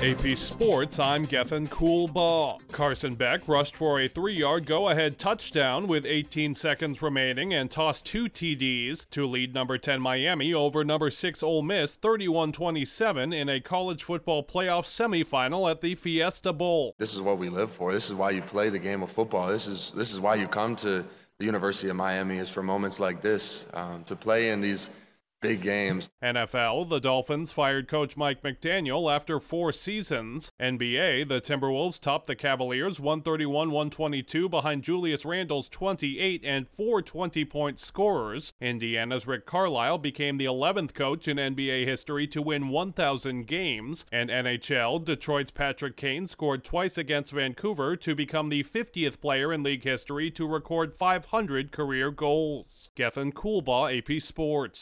AP Sports, I'm Gethin Coolbaugh. Carson Beck rushed for a 3-yard go-ahead touchdown with 18 seconds remaining and tossed 2 TDs to lead number 10 Miami over number 6 Ole Miss 31-27 in a college football playoff semifinal at the Fiesta Bowl. This is what we live for. This is why you play the game of football. This is why you come to the University of Miami, is for moments like this, to play in these big games. NFL, the Dolphins fired coach Mike McDaniel after 4 seasons. NBA, the Timberwolves topped the Cavaliers 131-122 behind Julius Randle's 28 and 4 20-point scorers. Indiana's Rick Carlisle became the 11th coach in NBA history to win 1,000 games. And NHL, Detroit's Patrick Kane scored twice against Vancouver to become the 50th player in league history to record 500 career goals. Gethin Coolbaugh, AP Sports.